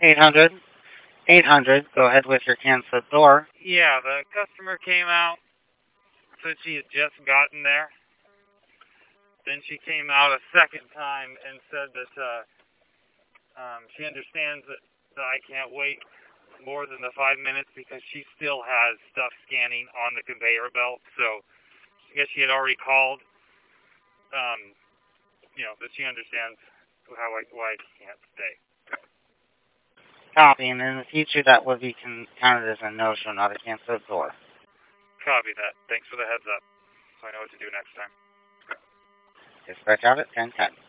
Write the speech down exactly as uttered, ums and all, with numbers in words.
eight hundred. eight hundred, go ahead with your canceled door. Yeah, the customer came out, said she had just gotten there. Then she came out a second time and said that uh, um, she understands that, that I can't wait more than the five minutes because she still has stuff scanning on the conveyor belt. So I guess she had already called, um, you know, that she understands how I, why I can't stay. Copy, and in the future that would be counted as a no-show, not a canceled door. Copy that. Thanks for the heads up, so I know what to do next time. Dispatch out at ten ten.